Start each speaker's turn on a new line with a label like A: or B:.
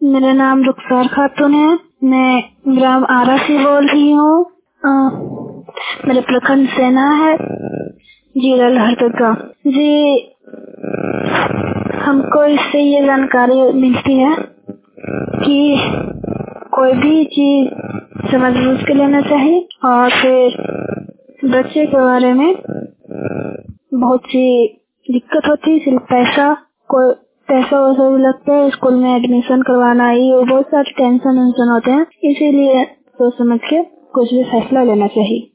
A: मेरा नाम रुखसार खातून है। मैं ग्राम आरा से बोल रही हूँ। मेरा प्रखंड सेना है, जिला लोहरदगा। जी, हमको इससे ये जानकारी मिलती है कि कोई भी चीज समझ बूझ के लेना चाहिए और फिर बच्चे के बारे में बहुत सी दिक्कत होती है। सिर्फ पैसा वैसा भी लगता है, स्कूल में एडमिशन करवाना, ये बहुत सारे टेंशन होते हैं। इसीलिए सोच समझ के कुछ भी फैसला लेना चाहिए।